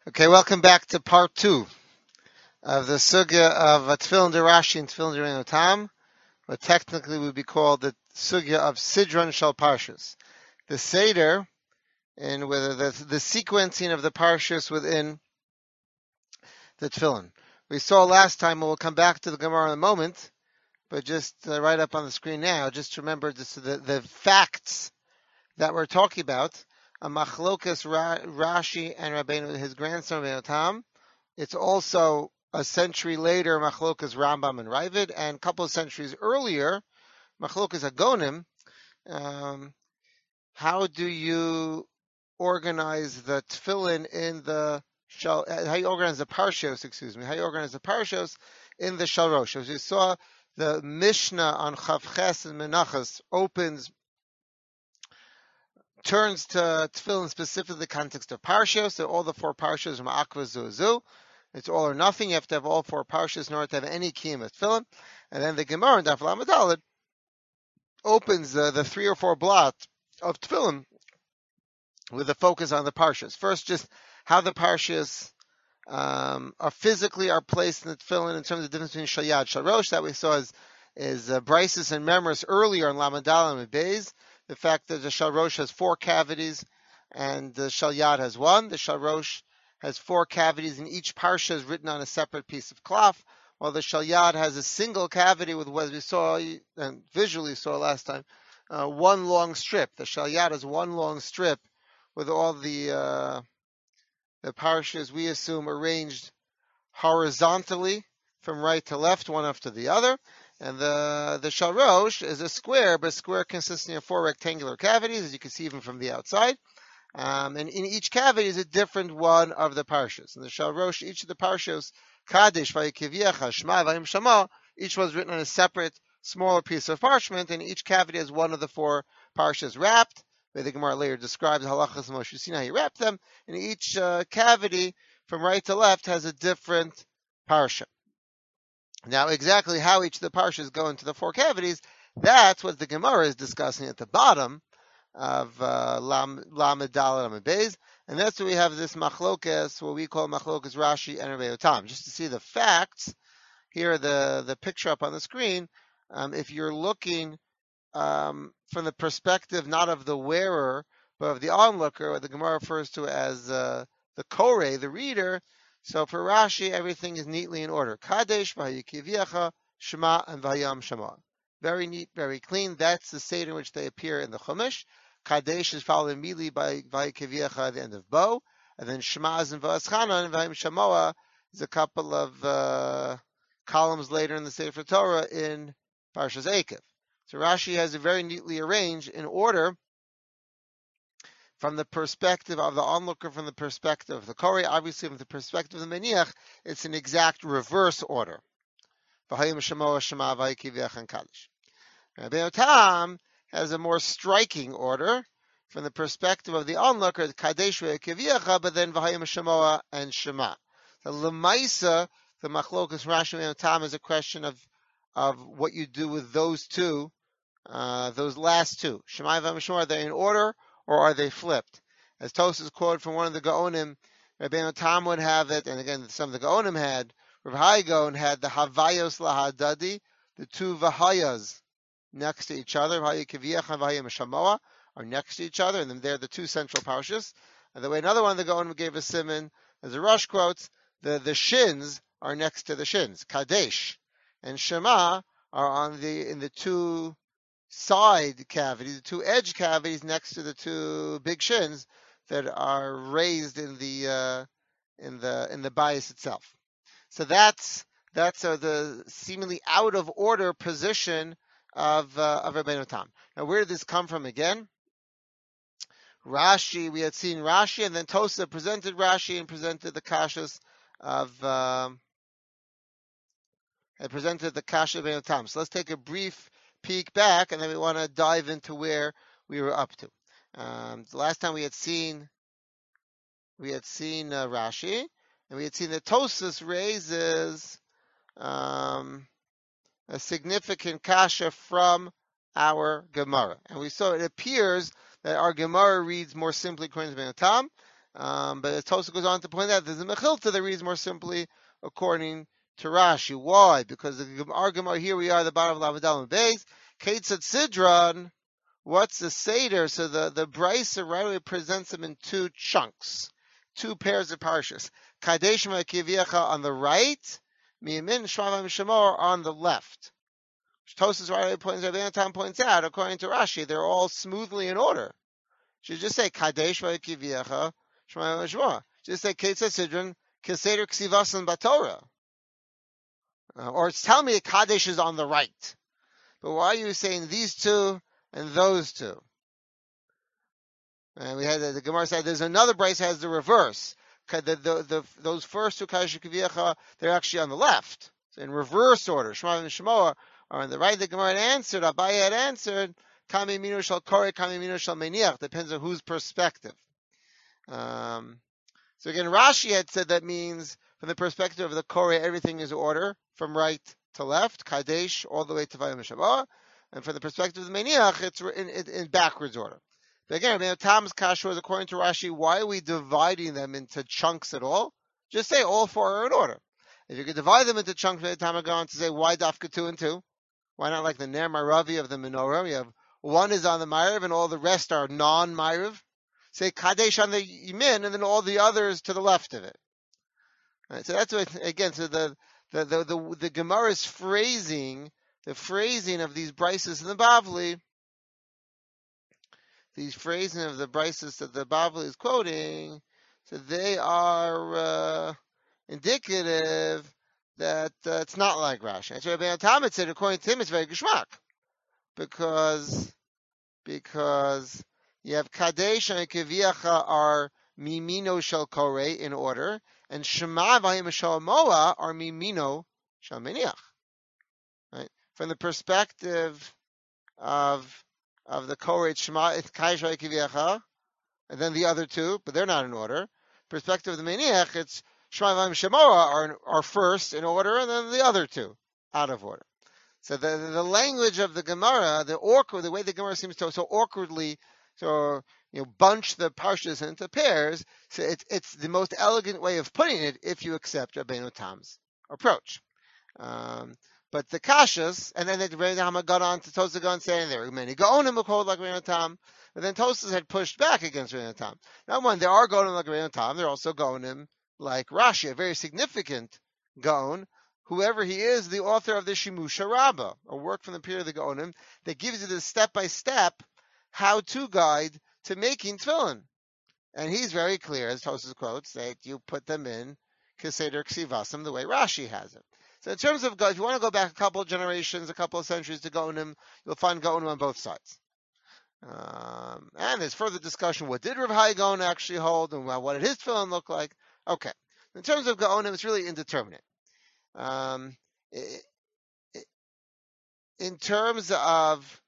Okay, welcome back to part two of the sugya of Tefillin de Rashi and Tefillin de Reino Tam, what technically would be called the sugya of Sidron Shal Parshas. The Seder, and whether the sequencing of the Parshas within the Tefillin. We saw last time, and we'll come back to the Gemara in a moment, but just right up on the screen now, just remember the facts that we're talking about. Machlokas Rashi and Rabbeinu, his grandson Rabbeinu Tam. It's also a century later, Machlokas Rambam and Ravid, and a couple of centuries earlier, Machlokas Agonim. How do you organize the tefillin in the shal? How you organize the parshos? Excuse me. How you organize the parshos in the shalrosh? As you saw, the Mishnah on Chavches and Menachos turns to tefillin specifically the context of parshos. So all the four parshos from Akva Zuzu. It's all or nothing. You have to have all four parshas in order to have any kiyum of tefillin. And then the Gemara in Daf Lamed Daled opens the three or four blot of tefillin with a focus on the parshas. First, just how the parshas are physically placed in the tefillin in terms of the difference between shalyad, shalrosh that we saw is Brises and Memris earlier in Lamed Daled and Beis. The fact that the shalrosh has four cavities and the shalyad has one. The shalrosh has four cavities, and each parsha is written on a separate piece of cloth, while the shalyad has a single cavity with what we saw and visually saw last time, one long strip. The shalyad is one long strip with all the parshas we assume arranged horizontally from right to left, one after the other. And the shalrosh is a square, but a square consisting of four rectangular cavities, as you can see even from the outside. And in each cavity is a different one of the parshas. And the shalrosh, each of the parshas, Kadesh, Vayikivyecha, Shema, Vayim Shama, each was written on a separate, smaller piece of parchment, and each cavity has one of the four parshas wrapped. The Gemara later describes halachas Moshe Sinai, he wrapped them, and each cavity from right to left has a different parsha. Now, exactly how each of the parshas go into the four cavities, that's what the Gemara is discussing at the bottom of Lamed Daled Lamed Beis, and that's where we have this machlokas, what we call machlokas Rashi and Rabbeinu Tam. Just to see the facts, here the picture up on the screen. If you're looking from the perspective not of the wearer, but of the onlooker, what the Gemara refers to as the koreh, the reader. So for Rashi, everything is neatly in order. Kadesh, Vayikivyecha, Shema, and Vayam Shema. Very neat, very clean. That's the seder in which they appear in the Chumash. Kadesh is followed immediately by Vayikivyecha at the end of Bo, and then Shema is in Va'aschana, and Vayim Shemoa is a couple of columns later in the Sefer Torah in Parshas Eikev. So Rashi has it very neatly arranged in order from the perspective of the onlooker, from the perspective of the Koreh, obviously from the perspective of the Meniach, it's an exact reverse order. V'hayim Shemoa, Shema, Vayikivyecha, and Kadesh. Rabbeinu Tam has a more striking order from the perspective of the onlooker, Kadesh Vayikivyecha, but then V'hayim Shemoa and Shema. So L'maisa, the Machlokas Rashi and Rabbeinu Tam is a question of what you do with those two, those last two. Shema and V'hayim Shemoa, are they in order or are they flipped? As Tosas quoted from one of the Gaonim, Rabbeinu Tam would have it, and again some of the Gaonim had. Rav Hai Gaon had the Havayos Lahadadi, the two Vahayas next to each other. V'hayim Kivyecha and V'hayim Shemoa are next to each other, and then they're the two central parshas. And the way another one of the Gaonim gave a simon, as the Rush quotes, the shins are next to the shins. Kadesh and Shema are in the two side cavities, the two edge cavities next to the two big shins that are raised in the bias itself. So that's the seemingly out of order position of Rabbeinu Tam. Now, where did this come from again? Rashi, we had seen Rashi, and then Tosa presented Rashi and presented the kashas of Rabbeinu Tam. So let's take a brief peek back, and then we want to dive into where we were up to. The last time we had seen Rashi, and we had seen that Tosas raises a significant kasha from our Gemara. And we saw it appears that our Gemara reads more simply according to Rabbeinu Tam, But Tosa goes on to point out there's a Mechilta that reads more simply according to Rashi. Why? Because the argument here we are the bottom of Lamadal and Beis. Ketzat Sidron. What's the Seder? So the Brisa right away presents them in two chunks, two pairs of parshas. Kadesh Kivyecha on the right, Miyamin Shmav Shemor on the left. Tosas right away points out, according to Rashi, they're all smoothly in order. Should just say Kadesh Kivyecha Shmav Shemor. Just say Ketzat Sidron Keseder Ksivasan Batorah. Or it's telling me Kadesh is on the right. But why are you saying these two and those two? And we had the Gemara said there's another Bryce has the reverse. Those first two Kadesh Kivyecha, they're actually on the left. So in reverse order. Shema and Shemoah are on the right. The Gemara had answered, Abaye had answered, Kami Minu Shal Kore, Kami Minu Shal Meniach. Depends on whose perspective. So again, Rashi had said that means from the perspective of the Kore, everything is order from right to left, Kadesh all the way to Vayim Shabbat. And from the perspective of the Meniach, it's in backwards order. But again, Tom's kasha is according to Rashi, why are we dividing them into chunks at all? Just say all four are in order. If you could divide them into chunks, Tom would go on to say, why Dafka 2 and 2? Why not like the Ner Maravi of the menorah? You have one is on the Ma'ariv and all the rest are non-Ma'ariv. Say Kadesh on the Yamin and then all the others to the left of it. Right, so that's what, again, so the Gemara's phrasing, the phrasing of these Brises in the Bavli, these phrasing of the Brises that the Bavli is quoting, so they are indicative that it's not like Rashi. That's why Rabbi Talmud said, according to him, it's very geschmack, because you have Kadesh and Kivyecha are Mimino Shel Kore in order, and Shema Vayim Shel Moa are Mimino Shel Meniach. Right? From the perspective of the Kore, it's Shema, it's Kadesh and Kivyecha, and then the other two, but they're not in order. Perspective of the Meniach, it's Shema Vayim Shemoa are first in order, and then the other two out of order. So the language of the Gemara, the way the Gemara seems to so awkwardly bunch the parshas into pairs. So it's the most elegant way of putting it if you accept Rabbeinu Tam's approach. But the kashas, and then Rabbeinu Tam got on to Tosafos saying there were many gaonim who called like Rabbeinu Tam, but then Tosafos had pushed back against Rabbeinu Tam. Now, one, there are gaonim like Rabbeinu Tam, there are also gaonim like Rashi, a very significant gaon. Whoever he is, the author of the Shimusha Rabbah, a work from the period of the Gaonim that gives you the step-by-step how-to guide to making tefillin. And he's very clear, as Tosafos quotes, that you put them in Keseder Ksivasam the way Rashi has it. So in terms of, if you want to go back a couple of generations, a couple of centuries to Gaonim, you'll find Gaonim on both sides. And there's further discussion, what did Rav Hai Gaon actually hold, and what did his tefillin look like? Okay. In terms of Gaonim, it's really indeterminate. In terms of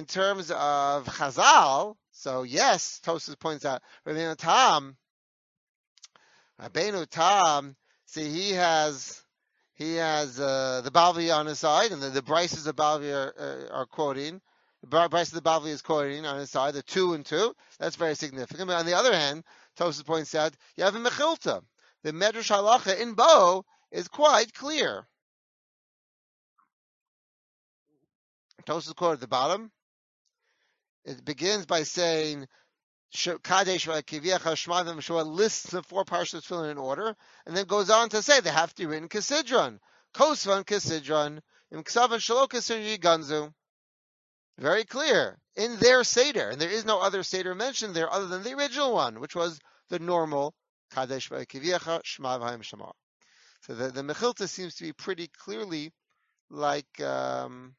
Chazal, so yes, Tosafos points out Rabbeinu Tam. See, he has the Bavli on his side, and the Brises of Bavli are quoting. The Bryce of the Bavli is quoting on his side the 2 and 2. That's very significant. But on the other hand, Tosafos points out you have a Mechilta. The Medrash Halacha in Bo is quite clear. Tosafos quote at the bottom. It begins by saying Kadesh Kivyecha Shema Vayim Shua lists the four parshas tefillin in order, and then goes on to say they have to be written Kesidron, Kosvan Kesidron, Im Ksavan Shalo Kesidron Yiganzu. Very clear in their seder, and there is no other seder mentioned there other than the original one, which was the normal Kadesh Kivyecha Shema Vayim Shema. So the Mechilta seems to be pretty clearly like Rashi.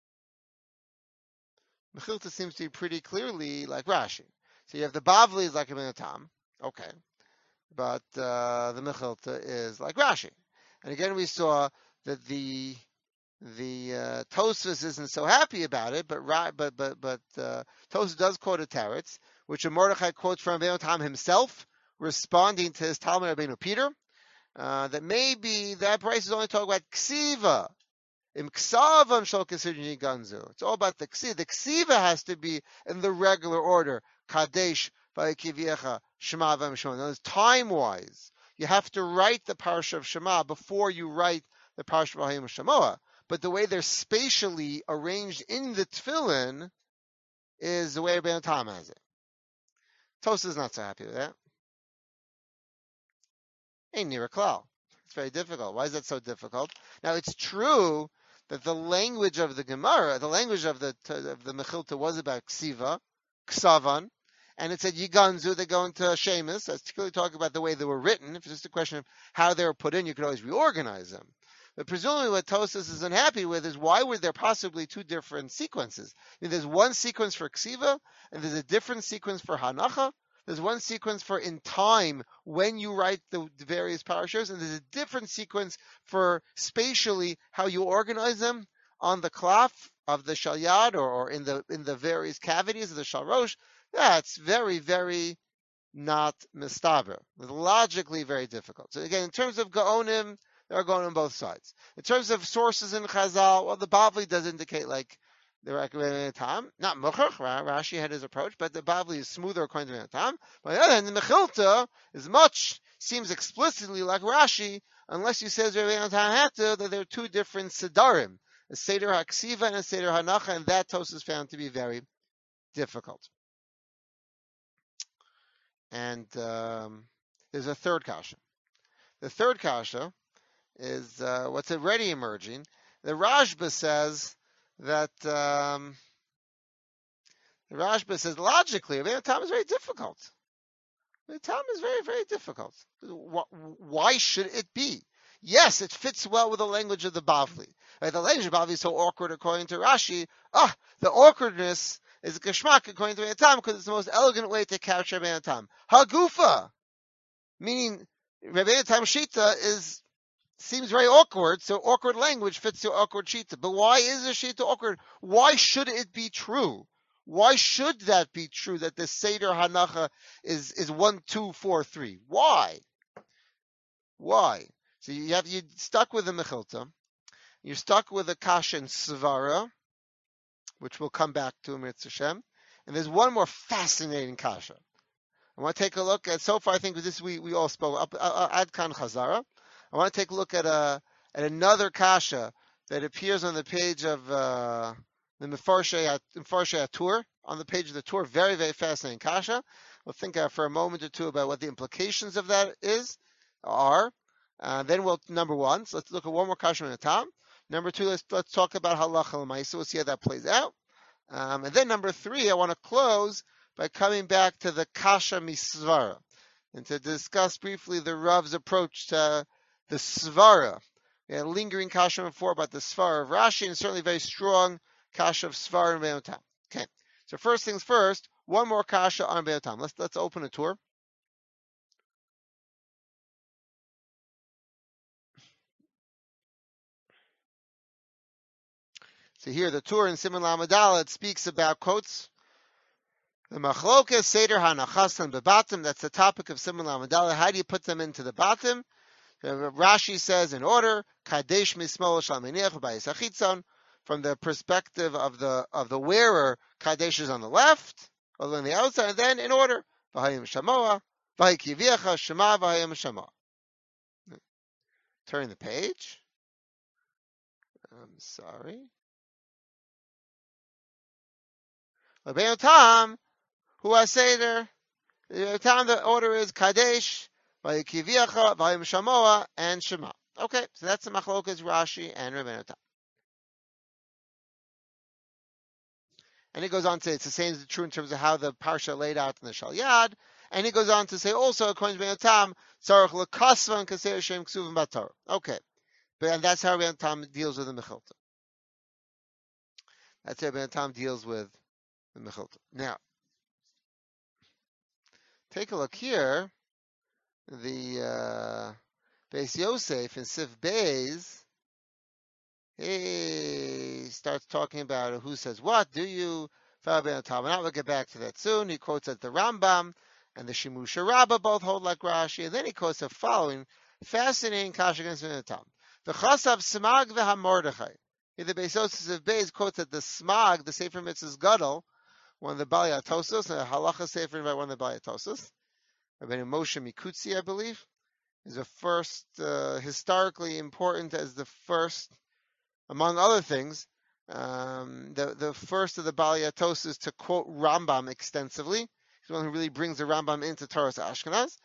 So you have the Bavli is like Rabbeinu Tam, okay, but the Mechilta is like Rashi. And again, we saw that the Tosafos isn't so happy about it, but Tosafos does quote a teretz, which a Mordechai quotes from Rabbeinu Tam himself, responding to his Talmud Rabbeinu Peter. That maybe that price is only talking about ksiva. It's all about the ksiva. The ksiva has to be in the regular order. Kadesh Vayikiviecha Shema v'Shema. Time-wise, you have to write the parsha of Shema before you write the parsha of Vayim Shemoah. But the way they're spatially arranged in the tefillin is the way Rabbeinu Tam has it. Tosa is not so happy with that. Ain't near a klal. It's very difficult. Why is that so difficult? Now it's true that the language of the Gemara, the language of the Mechilta was about ksiva, ksavan, and it said yiganzu. They go into shemus. That's particularly talking about the way they were written. If it's just a question of how they were put in, you could always reorganize them. But presumably what Tosas is unhappy with is why were there possibly two different sequences? I mean, there's one sequence for ksiva, and there's a different sequence for hanacha. There's one sequence for in time when you write the various parashos, and there's a different sequence for spatially how you organize them on the klaf of the shalyad or in the various cavities of the shalrosh. That's very, very not mistaber. Logically very difficult. So again, in terms of gaonim, they are going on both sides. In terms of sources in Chazal, well, the Bavli does indicate like the recommended Tam. Not Muchach, Rashi had his approach, but the Bavli is smoother according to Tam. But on the other hand, the Mechilta seems explicitly like Rashi, unless you say Rabbeinu Tam Hatta that there are two different Sedarim, a Seder HaKsiva and a Seder HaNacha, and that Tos is found to be very difficult. And there's a third kasha. The third kasha is what's already emerging. The Rashba says that logically, Rabbeinu Tam is very difficult. Rabbeinu Tam is very, very difficult. Why should it be? Yes, it fits well with the language of the Bavli. Right? The language of the Bavli is so awkward according to Rashi. The awkwardness is a geschmack according to Rabbeinu Tam because it's the most elegant way to capture Rabbeinu Tam. Hagufa, meaning Rabbeinu Tam Shita seems very awkward, so awkward language fits to awkward shita. But why is a shita awkward? Why should it be true? Why should that be true that the Seder Hanacha is 1, 2, 4, 3? Why? So you stuck with the Mechilta. You're stuck with the Kasha and Svara, which we'll come back to Mitzvah Hashem. And there's one more fascinating Kasha. I want to take a look at, so far I think this we all spoke, Ad Kan Chazara. I want to take a look at another kasha that appears on the page of the Mefarshei Atur, on the page of the Tur. Very, very fascinating kasha. We'll think for a moment or two about what the implications of that are. Then number one, so let's look at one more kasha at a time. Number two, let's talk about halacha l'maisa. We'll see how that plays out. And then number three, I want to close by coming back to the kasha misvara and to discuss briefly the Rav's approach to the Svara. We had a lingering kasha before about the Svara of Rashi, and certainly very strong kasha of Svara and Rabbeinu Tam. Okay, so first things first, one more kasha on Rabbeinu Tam. Let's open a tour. So here, the tour in Siman Lamed Daled speaks about quotes. The Machlokas Seder Hanachas and Bebatim. That's the topic of Siman Lamed Daled. How do you put them into the bottom? Rashi says in order, Kadesh mismol shalmeniach b'yisachitzon. From the perspective of the wearer, Kadesh is on the left, or on the outside, and then in order, v'hayim shamoa, v'hayikiviecha shema v'hayim shamoa. Turn the page. I'm sorry. Rabbeinu Tam, who I say there, Rabbeinu Tam, the order is Kadesh, Vayikiviecha, Vayim Shamoa, and Shema. Okay, so that's the Machlokas Rashi and Rabbeinu Tam. And he goes on to say it's the same as true in terms of how the parsha laid out in the Shalyad. And he goes on to say also, according to Rabbeinu Tam, Tzarech L'Kasva and Kaseir Shem Ksuvim Batar. Okay, and that's how Rabbeinu Tam deals with the Mechilta. That's how Rabbeinu Tam deals with the Mechilta. Now, take a look here. The Beis Yosef in Sif Beis, he starts talking about who says what. Do you? We'll get back to that soon. He quotes that the Rambam and the Shimusha Rabbah both hold like Rashi, and then he quotes the following fascinating kasha against Rabbeinu Tam. The Chasav Smag v'Hamordechai. The Beis Yosef of Beis quotes that the Smag, the Sefer Mitzvahs Gadol, one of the Balei Atosos, a halacha sefer by one of the Balei Atosos, Rabbeinu Moshe Mikutzi, I believe, is the first, historically important as the first, among other things, the first of the Balei Atosos to quote Rambam extensively. He's the one who really brings the Rambam into Torah's Ashkenaz.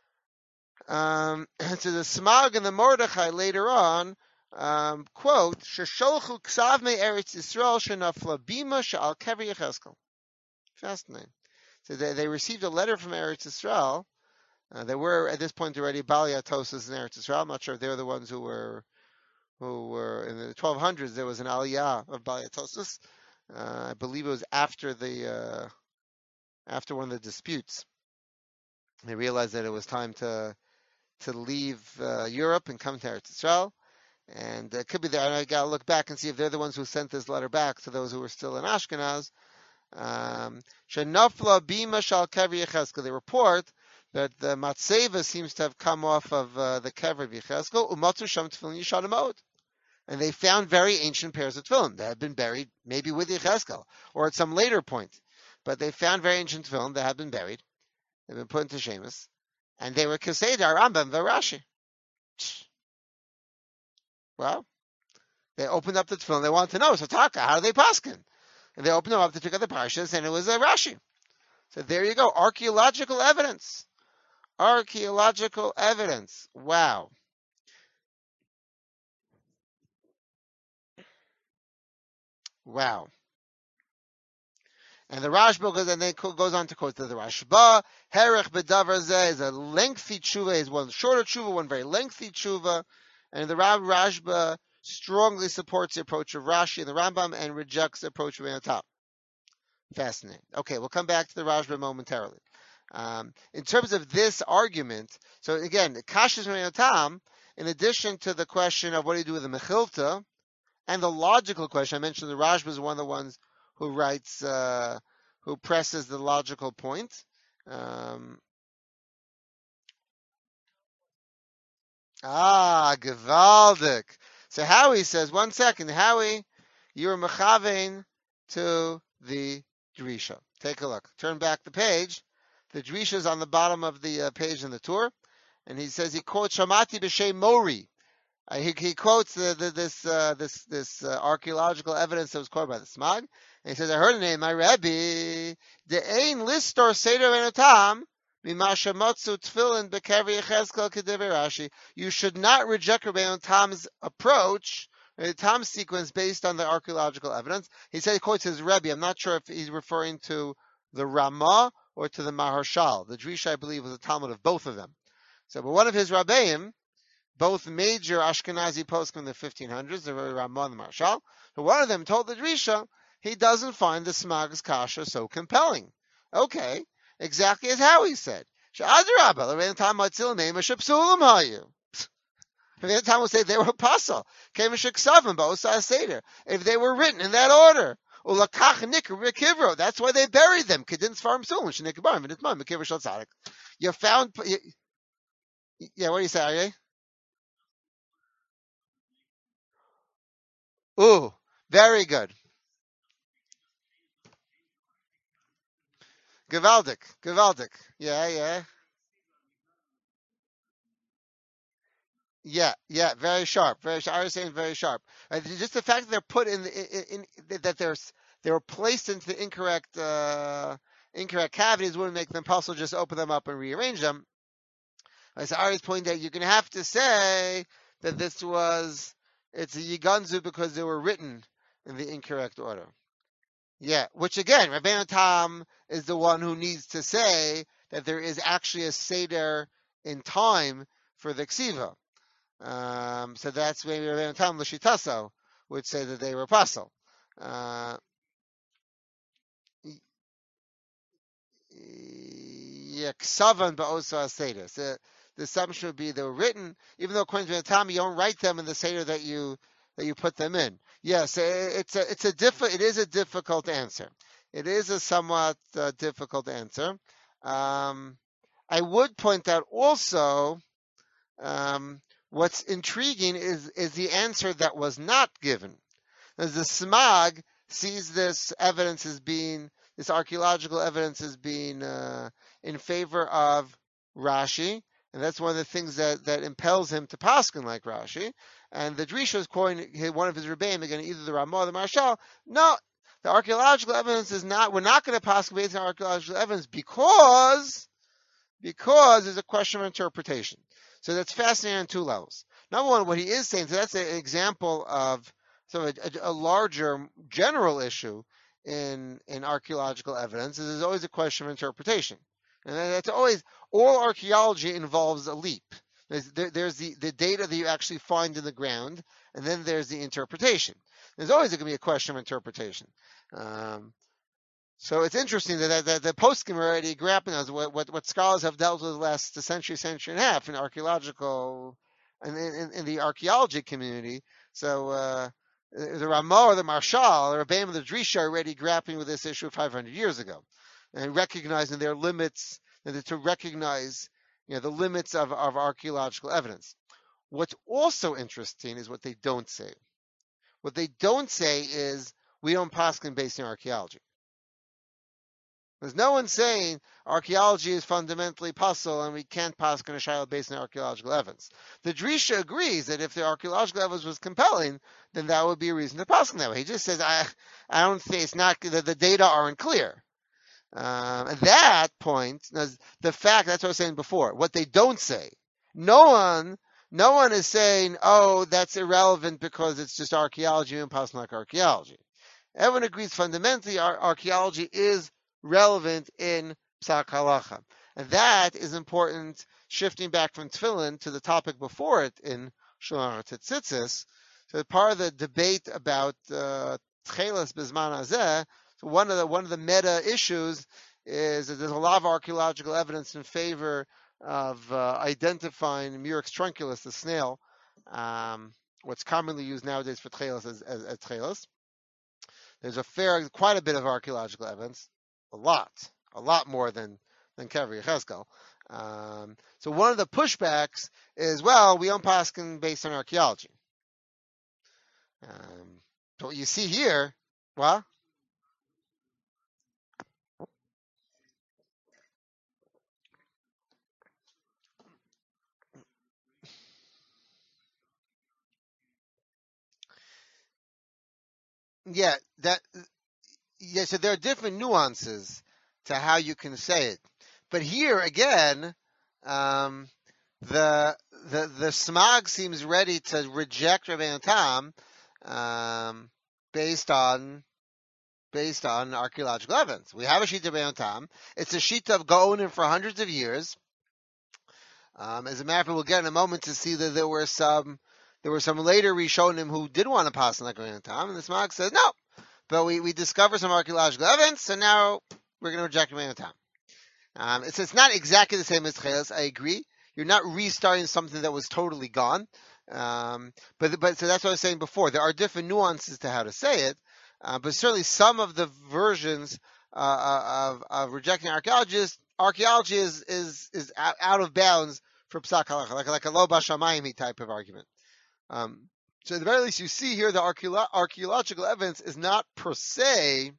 To the Smag and the Mordechai later on, quote, Shesholchu ksav me Eretz Yisrael shenafla bima she'al kever Yechezkel. Fascinating. So they received a letter from Eretz Yisrael. There were at this point already Balei Atosos in Eretz Yisrael. I'm not sure if they were the ones who were in the 1200s. There was an aliyah of Balei Atosos. I believe it was after one of the disputes. They realized that it was time to leave Europe and come to Eretz Yisrael. And it could be there. I got to look back and see if they're the ones who sent this letter back to those who were still in Ashkenaz. Shenafla bima shal kever Yechezkel. They report that the matzeva seems to have come off of the kever of Yechezkel. Umatzu sham tefillin yishanamot. And they found very ancient pairs of tefillin that had been buried maybe with Yechezkel or at some later point. But they found very ancient tefillin that had been buried. They've been put into Shemus. And they were Keseder, Rambam, Varashi. Well, they opened up the tefillin. They wanted to know, so Taka, how do they paskin? And they opened them up to check out the parshas, and it was a Rashi. So there you go, archaeological evidence. Archaeological evidence. Wow. Wow. And the Rashba goes on to quote the Rashba. Herech bedavar zeh is a lengthy tshuva. Is one shorter tshuva, one very lengthy tshuva. And the Rashba strongly supports the approach of Rashi and the Rambam and rejects the approach of Yotam. Fascinating. Okay, we'll come back to the Rashba momentarily. In terms of this argument, so again, Kashas Yotam, in addition to the question of what do you do with the Mechilta, and the logical question, I mentioned the Rashba is one of the ones who writes, who presses the logical point. Gewaldig. So Howie says, 1 second, Howie, you're mechavein to the Drisha. Take a look. Turn back the page. The Drisha is on the bottom of the page in the tour, and he says he quotes Shamati b'shem Mori. He quotes this archaeological evidence that was quoted by the Smag, and he says, I heard a name, my Rebbe, the Ein Listor Seder Enotam, Mimasha Matzu Tfilin Bekever Yechezkel Kedever Rashi. You should not reject Rabbi Yotam's approach, Tom's sequence based on the archaeological evidence. He said he quotes his Rebbe. I'm not sure if he's referring to the Ramah or to the Maharshal. The Drisha, I believe, was a Talmud of both of them. So, but one of his Rabbeim, both major Ashkenazi poskim in the 1500s, the Ramah and the Maharshal, but one of them told the Drisha he doesn't find the Smag's Kasha so compelling. Okay, exactly as Howie said. Rabbi Tam will say they were apostle. If they were written in that order. That's why they buried them. You found, yeah, what do you say, Aryeh? Ooh, very good. Gewaldig. Yeah. Yeah, very sharp. I was saying very sharp. Just the fact that they're put that they were placed into the incorrect cavities wouldn't make them possible. Just open them up and rearrange them. As Ari's pointed out, you're going to have to say that it's a Yiganzu because they were written in the incorrect order. Yeah, which again, Rabbeinu Tam is the one who needs to say that there is actually a Seder in time for the Ksiva. So that's maybe Rabbeinu Tam L'Shitaso would say that they were apostle. Yeah, Ksavan Ba'osa Seder. So the assumption would be they were written, even though according to Rabbeinu Tam, you don't write them in the Seder that you put them in. Yes, it is a difficult answer. It is a somewhat difficult answer. I would point out also what's intriguing is the answer that was not given. As the Smag sees this evidence as being this archaeological evidence is being in favor of Rashi, and that's one of the things that impels him to paskin like Rashi. And the Drisha is quoting one of his rebbeim, again, either the Ramah or the Marshal. No, the archaeological evidence is not. We're not going to paskin based on archaeological evidence because there's a question of interpretation. So that's fascinating on two levels. Number one, what he is saying, so that's an example of sort of a larger general issue in archaeological evidence. There's always a question of interpretation. And that's always, all archaeology involves a leap. There's the data that you actually find in the ground, and then there's the interpretation. There's always going to be a question of interpretation. So it's interesting that the poskim are already grappling with what scholars have dealt with the last century and a half in archaeological and in the archaeology community. So the Ramah or the Marshal or Rebbeim of the Drisha are already grappling with this issue 500 years ago and recognizing their limits, and to recognize the limits of archaeological evidence. What's also interesting is what they don't say. What they don't say is we don't paskin based on archaeology. There's no one saying archaeology is fundamentally puzzle and we can't paskin a shayla based on archaeological evidence. The Drisha agrees that if the archaeological evidence was compelling, then that would be a reason to paskin that way. He just says, I don't think it's not that the data aren't clear. At that point, the fact, that's what I was saying before, what they don't say, no one is saying, oh, that's irrelevant because it's just archaeology and paskin like archaeology. Everyone agrees fundamentally archaeology is relevant in Psak Halacha. And that is important, shifting back from Tefillin to the topic before it in Shulchan Aruch Tzitzis. So part of the debate about Tchelas Bizman Hazeh, so one of the meta issues is that there's a lot of archaeological evidence in favor of identifying Murex trunculus, the snail, what's commonly used nowadays for Tchelas as Tchelas. There's quite a bit of archaeological evidence. A lot more than Kever Yechezkel. So one of the pushbacks is, well, we don't paskin based on archaeology. So what you see here, what? Yeah, so there are different nuances to how you can say it. But here again, the Smag seems ready to reject Rabbeinu Tam based on archaeological evidence. We have a sheet of Rabbeinu Tam. It's a sheet of Gaonim for hundreds of years. As a matter of fact, we'll get in a moment to see that there were some later Rishonim who did want to pass on like Rabbeinu Tam, and the Smag says no. But we discover some archaeological evidence, so now we're going to reject Rabbeinu Tam. It's not exactly the same as Tchelas, I agree. You're not restarting something that was totally gone. But so that's what I was saying before. There are different nuances to how to say it, but certainly some of the versions of rejecting archaeology is out of bounds for Psak Halacha, like a Lo Bashamayim type of argument. So at the very least, you see here the archaeological evidence is not per se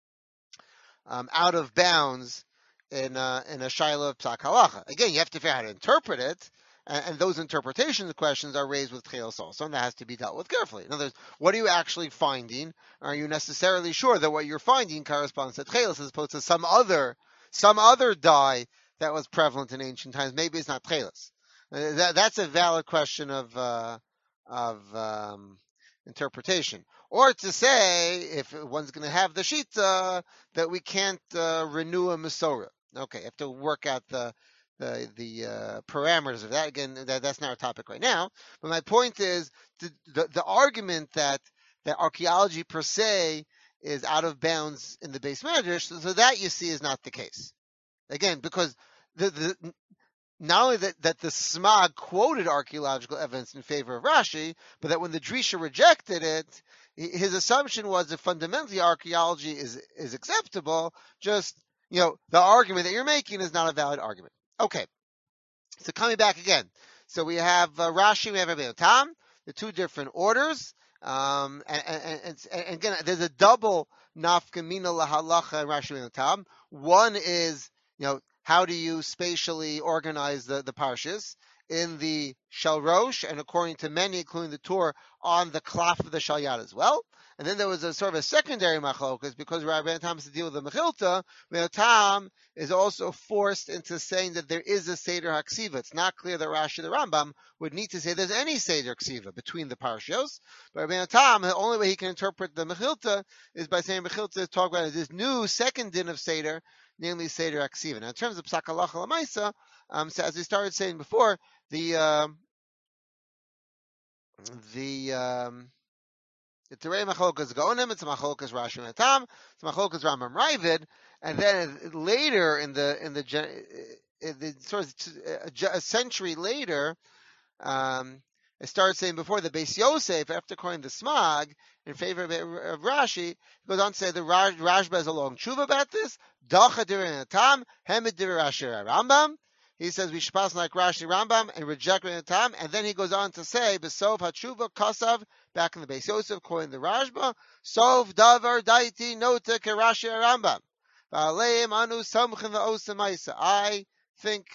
out of bounds in a shayla of Psak Halacha. Again, you have to figure out how to interpret it, and those interpretation questions are raised with Tchelos also, and that has to be dealt with carefully. In other words, what are you actually finding? Are you necessarily sure that what you're finding corresponds to Tchelos as opposed to some other dye that was prevalent in ancient times? Maybe it's not Tchelos. That's a valid question of interpretation. Or to say, if one's going to have the shita, that we can't renew a Masorah. Okay, you have to work out the parameters of that. Again, that's not our topic right now. But my point is, the argument that archaeology per se is out of bounds in the base medrash, so that you see is not the case. Again, because not only that the Smag quoted archaeological evidence in favor of Rashi, but that when the Drisha rejected it, his assumption was that fundamentally archaeology is acceptable, just, the argument that you're making is not a valid argument. Okay, so coming back again. So we have Rashi, we have Rabbeinu Tam, the two different orders, and again, there's a double nafka mina lahalacha and Rashi ben Tam. One is, how do you spatially organize the parshas in the Shalrosh, and according to many, including the Tur, on the Klaf of the Shalyat as well. And then there was a sort of a secondary machlokas because Rabbi Tam has to deal with the Mechilta. Rabbi Tam is also forced into saying that there is a Seder HaKsiva. It's not clear that Rashi the Rambam would need to say there's any Seder Ksiva between the parshos. But Rabbi Tam, the only way he can interpret the Mechilta is by saying Mechilta is talking about this new second din of Seder, namely Seder HaKsiva. Now, in terms of Psak Halacha L'Maisa, so as we started saying before, the Terei Machlokas Gaonim, it's Machlokas Rashi and Tam, it's Machlokas Rambam Ravid, and then later in the sort of a century later, it started saying before the Beis Yosef, after calling the Smag in favor of Rashi, it goes on to say the Rashba has a long tshuva about this. Dacha Direi Tam, Hemid Direi Rashi Rambam. He says we should pass like Rashi Rambam and reject Rabbeinu Tam, and then he goes on to say, "Besov hatshuva kasav," back in the Beis Yosef, quoting the Rashba, "Sov davar daiti nota kerashi Rambam, v'aleim anu samchin v'osem ma'isa." I think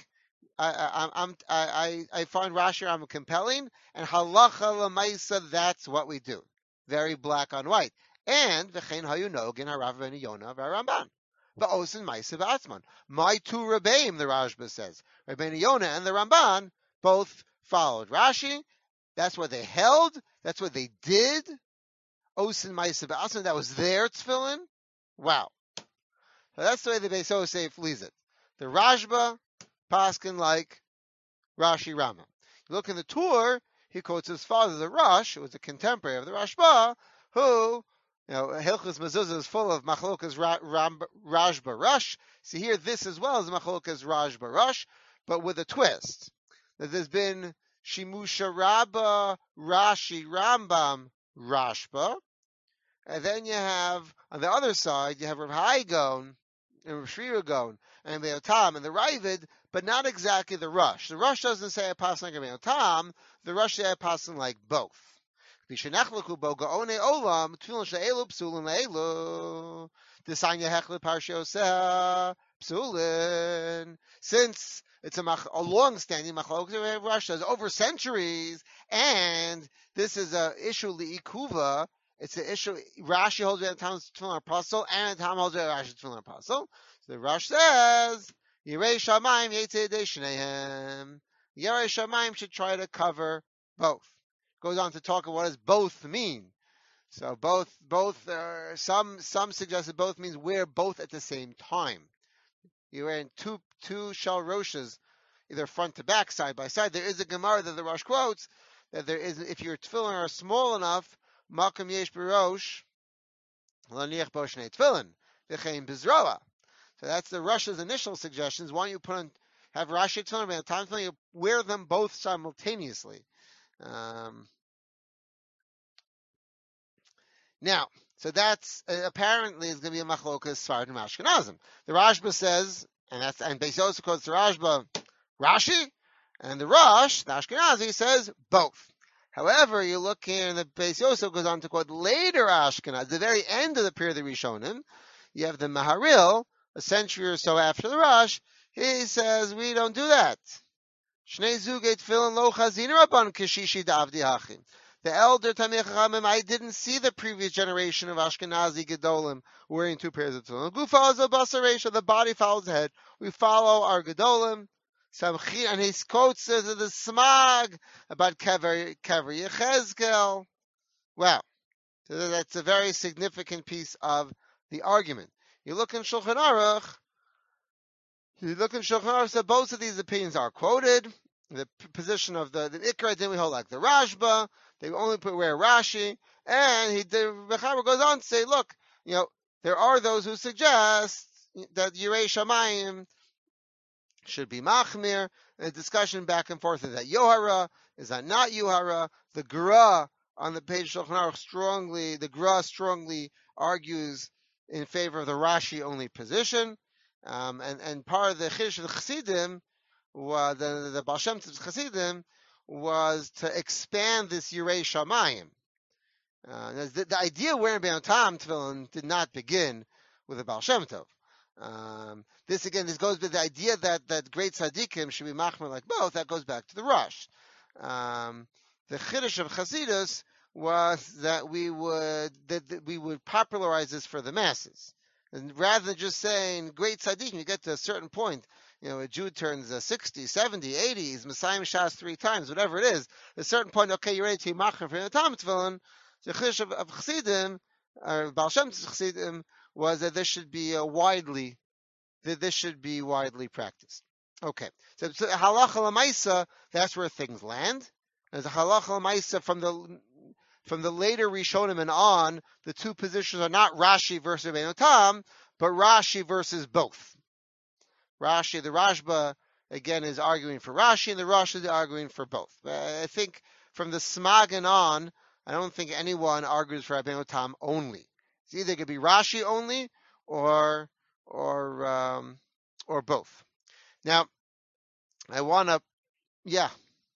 I find Rashi Rambam compelling, and halacha l'maisa, that's what we do, very black on white. And v'chein hayu nogin harav ben Yonah v'Ramban. Ba'osin ma'isa ba'atzman. My two Rebbeim, the Rashba says, Rabbeinu Yonah and the Ramban, both followed Rashi. That's what they held. That's what they did. Osin ma'isa ba'atzman, that was their tefillin. Wow. So that's the way the Beis Yosef leaves it. The Rashba, paskin like Rashi Rambam. You look in the Tur, he quotes his father, the Rosh, who was a contemporary of the Rashba, who, Hilchos Mezuzah is full of machlokas Rashba Rush. So here, this as well is machlokas Rashba Rush, but with a twist. That there's been Shimusha Rabba Rashi Rambam Rashba, and then you have on the other side you have Rav Hai Gaon and Rav Shira Gaon and Rabbeinu Tam and the Ravid, but not exactly the Rush. The Rush doesn't say a pass like Rabbeinu Tam. The Rush says a pass like both. Since it's a long-standing machlokes, Russia over centuries, and this is a issue liikuva. It's an issue. Rashi holds at Tom's Tefillin Apostle, and Tom holds at Rashi's Tefillin Apostle. So the Rash says, "Yirei Shamayim Yetzei Shnehem." Yirei Shamayim should try to cover both. Goes on to talk about what does both mean. So both some suggest that both means wear both at the same time. You're wearing two shal roshes, either front to back, side by side. There is a Gemara that the Rosh quotes that there is, if your tefillin are small enough, makam yesh b'rosh laniach bo shnei tefillin v'chein bizroa. So that's the Rosh's initial suggestions. Why don't you have Rashi tefillin and time tefillin, you wear them both simultaneously. Now, so that's apparently is going to be a machlokas Sfardim Ashkenazim. The Rashba says, and Beis Yosef quotes the Rashba, Rashi, and the Rosh, the Ashkenazi, says both. However, you look here, and the Beis Yosef goes on to quote later Ashkenaz, the very end of the period of the Rishonim. You have the Maharil, a century or so after the Rosh. He says we don't do that. Shnei zugei tefillin lo chazin rabban kishishi davdi hachim. The elder Tamei Chachamim, I didn't see the previous generation of Ashkenazi Gedolim wearing two pairs of tefillin. Gufa follows the basar, the body follows the head. We follow our Gedolim. And he quotes the Smag about Kever Yechezkel. Wow. So that's a very significant piece of the argument. You look in Shulchan Aruch, so both of these opinions are quoted. The position of the Ikra didn't we hold like the Rashba. They only wear Rashi, and the Mechaber goes on to say, look, there are those who suggest that Yirei Shamayim should be Machmir, and a discussion back and forth, is that Yohara, is that not Yohara? The Gra on the page of Shulchan Aruch strongly argues in favor of the Rashi only position, and part of the Chiddush of the Chassidim, the Baal Shem Tov's Chassidim, was to expand this Yirei Shamayim. The idea of wearing Bein Tam tefillin did not begin with the Baal Shem Tov. This goes with the idea that great tzaddikim should be machmer like both. That goes back to the Rosh. The chiddush of Chassidus was that we would popularize this for the masses, and rather than just saying great tzaddikim, you get to a certain point. A Jew turns 60, 70, 80, he's Messiah Shas 3 times, whatever it is. At a certain point, okay, you're ready to be machmer for the Tam tefillin. The chiddush of Chassidim, or Baal Shem Tov Chassidim, was that this should be widely practiced. Okay, so halacha l'maisa, that's where things land. There's a halacha l'maisa from the later Rishonim and on. The two positions are not Rashi versus Bein Tam, but Rashi versus both. The Rashba again is arguing for Rashi, and the Rosh is arguing for both. But I think from the Smagan on, I don't think anyone argues for Bein Tam only. It's either going to be Rashi only or both. Now, I want to, yeah.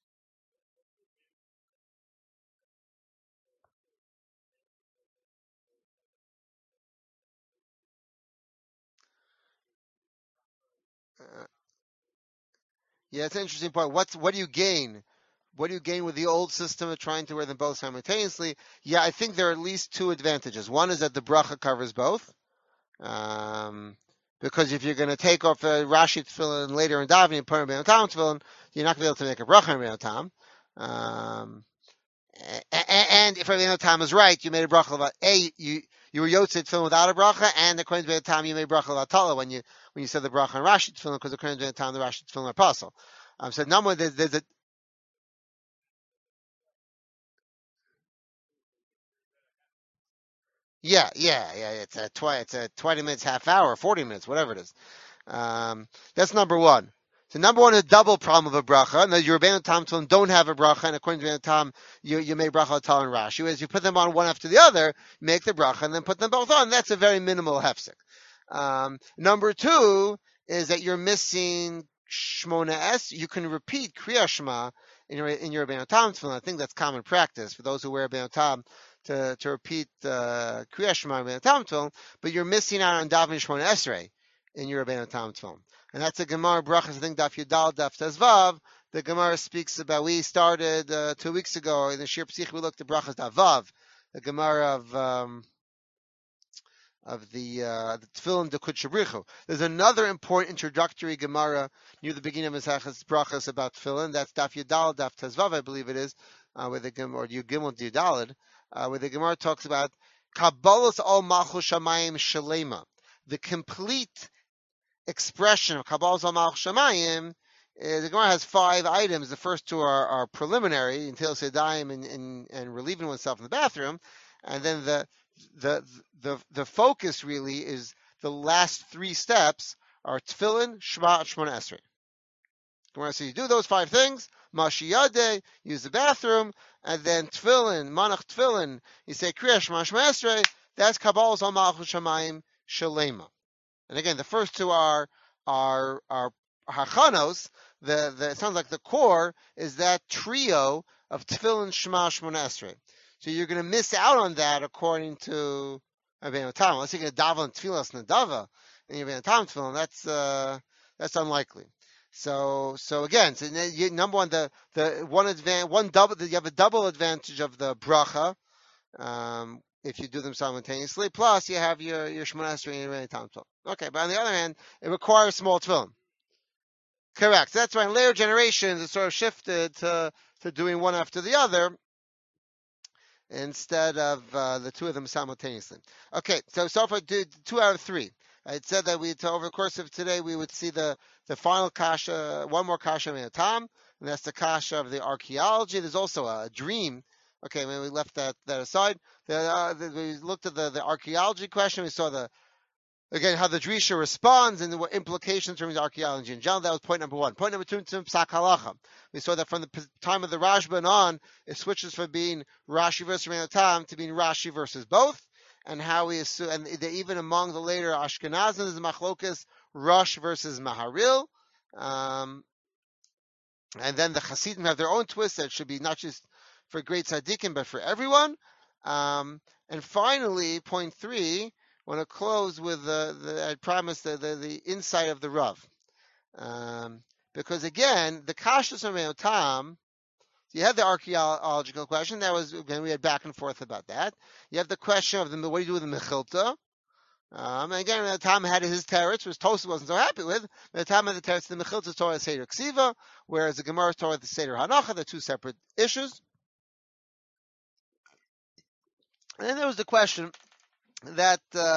Yeah, it's an interesting point. What do you gain? What do you gain with the old system of trying to wear them both simultaneously? Yeah, I think there are at least two advantages. One is that the bracha covers both. Because if you're going to take off a Rashi tefillin later in davening and put on Bein Tam tefillin, you're not going to be able to make a bracha in Bein Tam. And if Bein Tam is right, you made a bracha about you were yotzei tefillin without a bracha, and according to Bein Tam you made bracha about tala when you said the bracha on Rashi tefillin, because according to Bein Tam the Rashi tefillin are apostle. So number one, there's a yeah. It's a 20 minutes, half hour, 40 minutes, whatever it is. That's number one. So number one is a double problem of a bracha. And your Bein Tam tefillin don't have a bracha, and according to Bein Tam, you make bracha tal and Rashi. As you put them on one after the other, make the bracha and then put them both on. That's a very minimal hefsek. Number two is that you're missing Shmona Es. You can repeat Kriya Shema in your Bein Tam tefillin. I think that's common practice for those who wear Bein Tam to repeat Kriya Shema in Bein Tam tefillin, but you're missing out on davening Shmona Esrei in your Bein Tam tefillin. And that's a Gemara Brachas, I think Daf Yudal, Daf Tezvav. The Gemara speaks about, we started 2 weeks ago in the Shir Psich, we looked at Brachas Davav, the Gemara of the Tefillin de Kudshabrichu. There's another important introductory Gemara near the beginning of Mesachas Brachas about Tefillin. That's Daf Yudal, Daf Tezvav, I believe it is, where the Gemara, or Yugimel Yudalid, where the Gemara talks about Kabbalas al Malchus Shamayim Shalema, the complete expression of Kabbalas al Malchus Shamayim. The Gemara has 5 items. The first 2 are preliminary, until Sedayim and relieving oneself in the bathroom, and then the focus really is the last 3 steps are Tefillin, Shema, and Shmona Esrei. Gemara says you do those 5 things. Mashiyadeh, use the bathroom, and then Tefillin, Manach Tefillin, you say Kriya Shema, Shmona Esrei. That's Kabbalas al Malchus Shamayim Shalema. And again, the first 2 are Hachanos. It sounds like the core is that trio of Tefillin, Shema, Shmona Esrei. So you're going to miss out on that according to Bein Tam. Unless you're going to daven Tefillas Nadava in your Bein Tam tefillin, that's unlikely. So again, number one, you have a double advantage of the bracha if you do them simultaneously. Plus, you have your Shmona Esrei and your Bein Tam tefillin. Okay, but on the other hand, it requires small tefillin. Correct. So that's why in later generations it sort of shifted to doing one after the other instead of the 2 of them simultaneously. Okay, so far 2 out of 3. It said that over the course of today we would see the final kasha, one more kasha in a tam, and that's the kasha of the archaeology. There's also a dream. Okay, we left that aside. We looked at the archaeology question. We saw again how the Drisha responds and what implications from the archaeology in general. That was point number 1. Point number 2, Psak Halacha. We saw that from the time of the Rashba and on, it switches from being Rashi versus Bein Tam to being Rashi versus both, and how we assume, and even among the later Ashkenazim, there's machlokas Rosh versus Maharil, and then the Hasidim have their own twist that should be not just for great tzaddikim but for everyone. And finally, point 3, I want to close with I promised the insight of the Rav. Because again, the Kashas of Tam, you have the archaeological question. That was, again, we had back and forth about that. You have the question of what do you do with the Mechilta? And again, the Tam had his teretz, which Tosfos wasn't so happy with. The Tam had the teretz, the Mechilta Torah Seder Ksiva, whereas the Gemara Torah the Seder Hanacha, they're two separate issues. And then there was the question that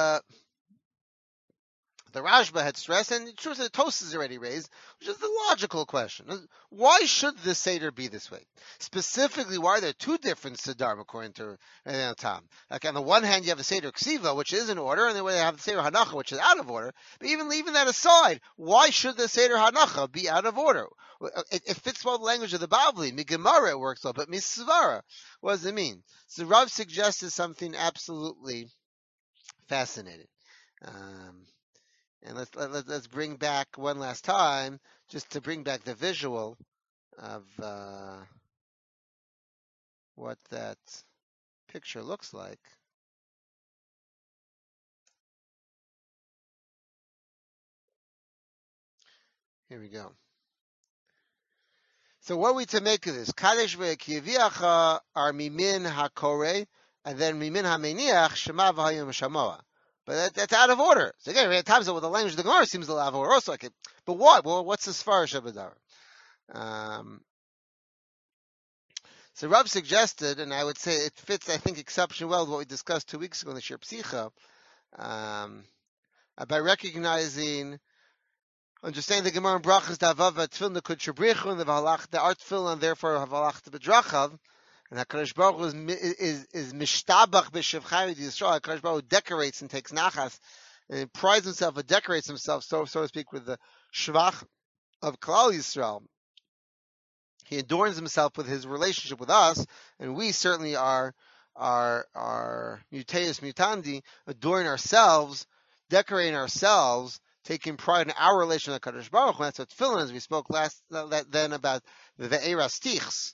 the Rashba had stressed, and the truth the Tosfos is already raised, which is the logical question. Why should the Seder be this way? Specifically, why are there two different Sederim according to Tom? Like on the one hand, you have the Seder Ksiva, which is in order, and then you have the Seder Hanacha, which is out of order. But even leaving that aside, why should the Seder Hanacha be out of order? It fits well the language of the Bavli. Migemara it works well, but Misvara, what does it mean? So Rav suggested something absolutely fascinating. And let's bring back one last time, just to bring back the visual of what that picture looks like. Here we go. So what are we to make of this? Kadesh ve'kiviacha are mimin hakore, and then mimin hameniach shema v'hayim shamoa. But that's out of order. So again, at times with the language of the Gemara seems a little out of order also. But why? Well, what's the Sfarish of Adar? So Rav suggested, and I would say it fits, I think, exceptionally well with what we discussed 2 weeks ago in the Shir Psicha, by recognizing, understanding the Gemara in Brachas, the Avava, Tfilin, the Kud Shabrichun, the art Tfilin, and therefore Havalach to Bedrachav, and HaKadosh Baruch Hu is Mishtabach B'Shevchai Yisrael. HaKadosh Baruch Hu decorates and takes nachas, and prides himself, and decorates himself, so to speak, with the Shvach of Klal Yisrael. He adorns himself with his relationship with us, and we certainly are muteus mutandi, adorning ourselves, decorating ourselves, taking pride in our relation to Kadosh Baruch Hu. That's what tefillin is. We spoke then about the Eras Tichs,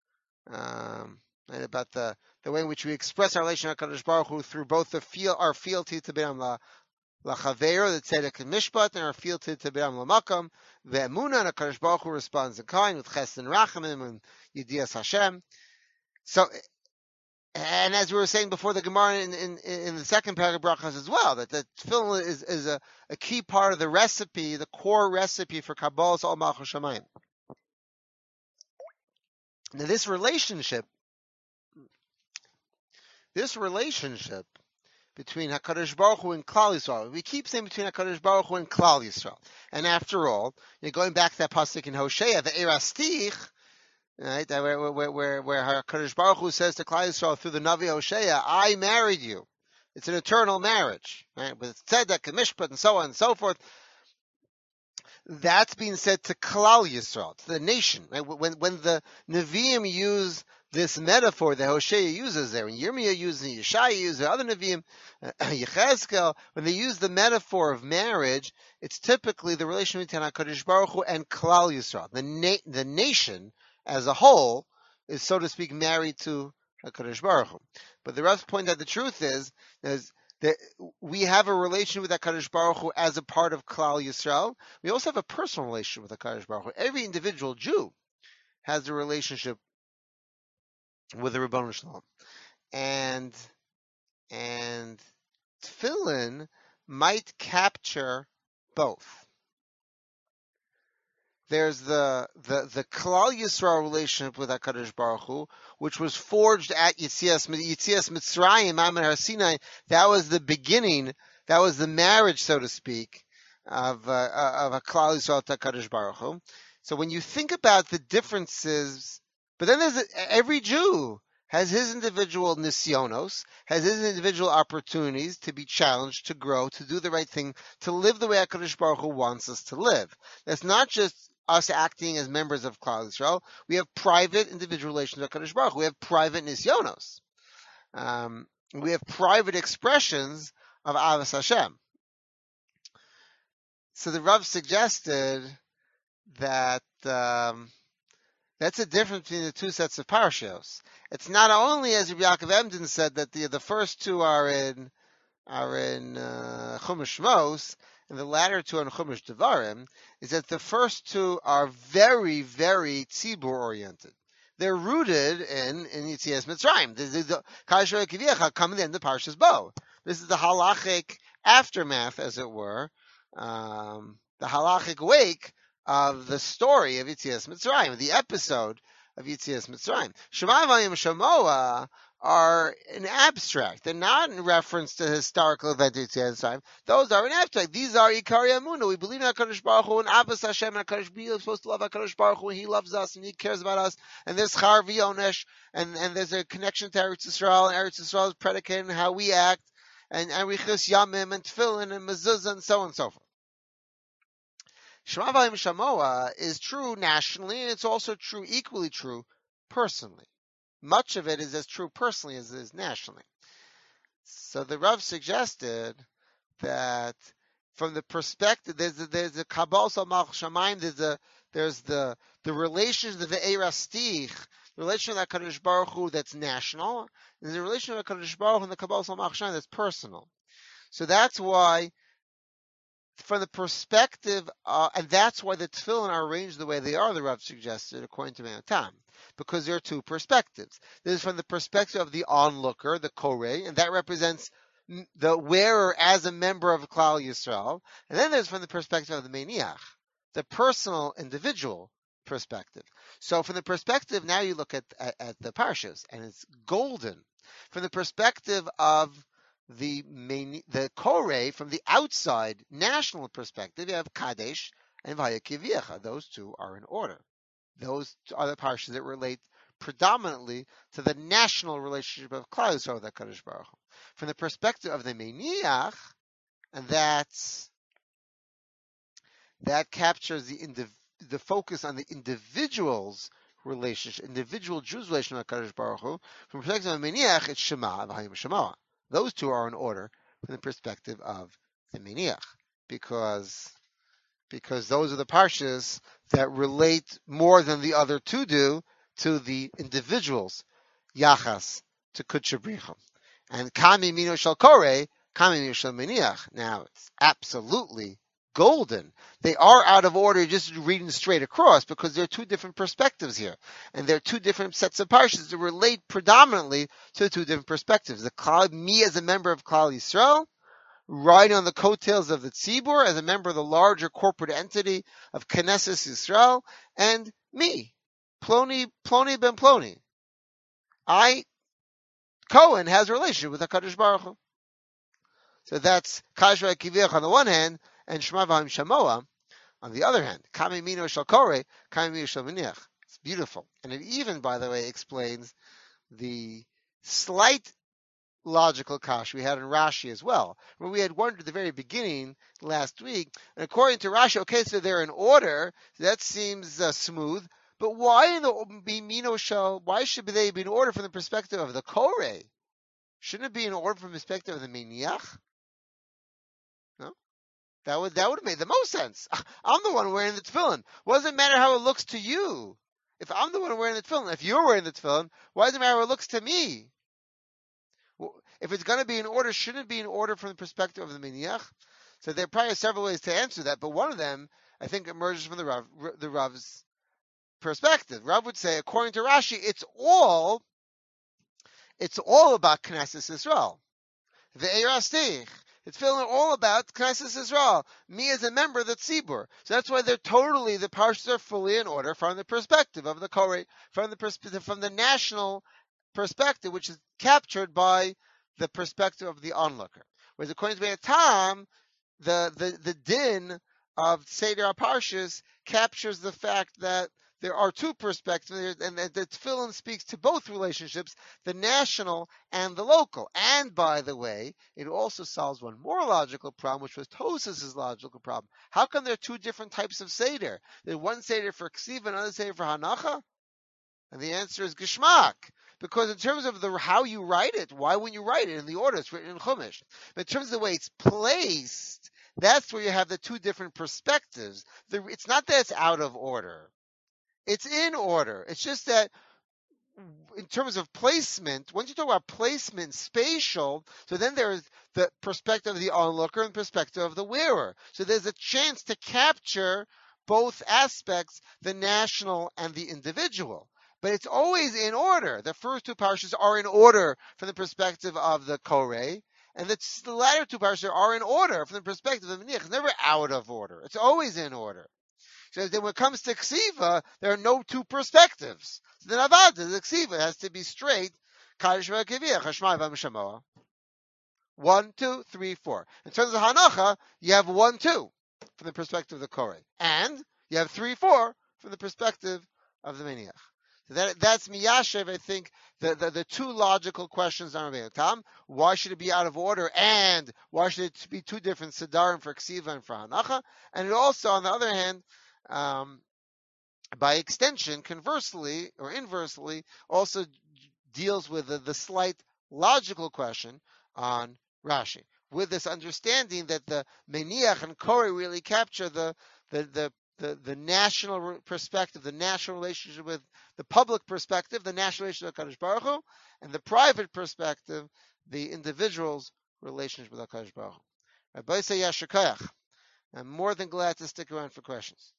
and about the way in which we express our relation to Kadosh Baruch Hu through both our fealty to B'nam Lachaveiro, the Tzedek and Mishpat, and our fealty to B'nam Lamakam, the Emunah, and HaKadosh Baruch Hu responds in kind with Ches and Rachamim and Yedias Hashem. So, and as we were saying before, the Gemara in the second paragraph brachas as well, that the tefillin is a key part of the recipe, the core recipe for Kabbalah's Al Malchus Shamayim. Now, this relationship between HaKadosh Baruch Hu and Klal Yisrael, we keep saying between HaKadosh Baruch Hu and Klal Yisrael. And after all, going back to that pasuk in Hosea, the Eras Tich, right, where HaKadosh Baruch Hu says to Klal Yisrael through the Navi Hosea, I married you. It's an eternal marriage, right, with Tzedek and Mishpat and so on and so forth. That's being said to Klal Yisrael, to the nation. Right? When the Nevi'im use this metaphor that Hosea uses there, and Yirmiyah uses it, Yeshaya uses it, other Nevi'im, Yechezkel, when they use the metaphor of marriage, it's typically the relation between HaKadosh Baruch Hu and Klal Yisrael. The nation as a whole is, so to speak, married to HaKadosh Baruch Hu. But the Rav's point that the truth is that we have a relation with HaKadosh Baruch Hu as a part of Klal Yisrael. We also have a personal relationship with HaKadosh Baruch Hu. Every individual Jew has a relationship with the Ribono Shel Olam. And tefillin might capture both. There's the Klal Yisrael relationship with HaKadosh Baruch Hu, which was forged at Yitzias Mitzrayim, Ma'amad Har Sinai. That was the beginning. That was the marriage, so to speak, of a Klal Yisrael to HaKadosh Baruch Hu. So when you think about the differences, but then every Jew has his individual nisyonos, has his individual opportunities to be challenged, to grow, to do the right thing, to live the way HaKadosh Baruch Hu wants us to live. That's not just us acting as members of Klal Yisrael. We have private individual relations with HaKadosh Baruch Hu. We have private nisyonos. We have private expressions of Avos Hashem. So the Rav suggested that That's the difference between the two sets of parashos. It's not only, as Rabbi Yaakov Emden said, that the first two are in Chumash Shmos, and the latter two are in Chumash Devarim, is that the first two are very, very tzibur oriented. They're rooted in Yetzias Mitzrayim. Kasher Kivyecha come in the end of Parshas Bo. This is the halachic aftermath, as it were, the halachic wake of the story of Yetzias Mitzrayim, the episode of Yetzias Mitzrayim. Shema Vayim Shamoa are an abstract. They're not in reference to historical event at the time. Those are an abstract. These are Ikari Amuna. We believe in HaKadosh Baruch Hu and Abbas Hashem and HaKadosh Baruch Hu. We're supposed to love HaKadosh Baruch Hu and He loves us and He cares about us. And there's Char V'Yonesh and there's a connection to Eretz Yisrael, and Eretz Yisrael is predicated on how we act, and Arichus Yamim and Tefillin and Mezuzah and so on and so forth. Shema Vayim Shamoa is true nationally, and it's also true, equally true, personally. Much of it is as true personally as it is nationally. So the Rav suggested that from the perspective, there's a Kabbalah Malch Shamayim, there's the relation of the Eirastich, the relation of the HaKadosh Baruch Hu that's national, and the relation of the HaKadosh Baruch Hu and the Kabbalah Malch Shamayim that's personal. So that's why, from the perspective, and that's why the tefillin are arranged the way they are, the Rav suggested, according to Me'atam, because there are two perspectives. There's from the perspective of the onlooker, the korei, and that represents the wearer as a member of Klal Yisrael, and then there's from the perspective of the meniach, the personal, individual perspective. So from the perspective, now you look at the parshas, and it's golden. From the perspective of the korei, from the outside national perspective, you have Kadesh and Vayakivyecha. Those two are in order. Those are the parshas that relate predominantly to the national relationship of Klal Yisrael with HaKadosh Baruch Hu. From the perspective of the Meniach, and that captures the focus on the individual's relationship, individual Jew's relationship with HaKadosh Baruch Hu. From the perspective of the Meniach, it's Shema V'Hayim Shemoah. Those two are in order from the perspective of the Meniach, because those are the parshas that relate more than the other two do to the individuals, Yachas, to Kudsha Bricham. And Kami Mino Shel Korei, Kami Mino Shel Meniach. Now, it's absolutely golden. They are out of order just reading straight across, because there are two different perspectives here. And there are two different sets of parshas that relate predominantly to the two different perspectives. Me as a member of Klal Yisrael, riding on the coattails of the Tzibur as a member of the larger corporate entity of Knesset Yisrael, and me, Ploni ben Ploni. Cohen has a relationship with HaKadosh Baruch Hu. So that's Kashra Kiviyach on the one hand, and Shema V'Hayim Shamoa on the other hand. Kami Mino Shel Korei, Kami Mino Shel Meniach. It's beautiful. And it even, by the way, explains the slight logical kash we had in Rashi as well, where we had wondered at the very beginning last week, and according to Rashi, okay, so they're in order, that seems smooth, but why should they be in order from the perspective of the Korei? Shouldn't it be in order from the perspective of the Meniach? No? That would have made the most sense. I'm the one wearing the tefillin. What does it matter how it looks to you? If I'm the one wearing the tefillin, if you're wearing the tefillin, why does it matter how it looks to me? If it's going to be in order, shouldn't it be in order from the perspective of the Meniach? So there are probably several ways to answer that, but one of them, I think, emerges from the Rav's perspective. Rav would say, according to Rashi, it's all about Knesset Yisrael. The Eirastich. It's feeling all about Knesset Yisrael. Me as a member of the Tzibur. So that's why the parshas are fully in order from the perspective of the Korei, from the national perspective, which is captured by the perspective of the onlooker. Whereas according to Me'atam, the din of Seder HaParshas captures the fact that there are two perspectives, and the Tefillin speaks to both relationships, the national and the local. And by the way, it also solves one more logical problem, which was Tosas' logical problem. How come there are two different types of Seder? There's one Seder for Ksiva, another Seder for Hanacha? And the answer is Geshmak. Because in terms of how you write it, why wouldn't you write it in the order it's written in Chumash? But in terms of the way it's placed, that's where you have the two different perspectives. It's not that it's out of order. It's in order. It's just that in terms of placement, once you talk about placement, spatial, so then there's the perspective of the onlooker and perspective of the wearer. So there's a chance to capture both aspects, the national and the individual. But it's always in order. The first two parshas are in order from the perspective of the Koreh, and the latter two parshas are in order from the perspective of the Meniach. It's never out of order. It's always in order. So then when it comes to Ksiva, there are no two perspectives. So then Avada, the Ksiva has to be straight. 1, 2, 3, 4. In terms of Hanacha, you have 1, 2 from the perspective of the Koreh. And you have 3, 4 from the perspective of the Meniach. So that's Miyashev, I think, the two logical questions on Rabbeinu Tam. Why should it be out of order? And why should it be two different Siddharim for Ksiva and for Hanacha? And it also, on the other hand, by extension, conversely or inversely, also deals with the slight logical question on Rashi, with this understanding that the Meniach and Koreh really capture the national perspective, the national relationship with the public perspective, the national relationship with HaKadosh Baruch Hu, and the private perspective, the individual's relationship with HaKadosh Baruch Hu. Rabbi Yasher Koyach. I'm more than glad to stick around for questions.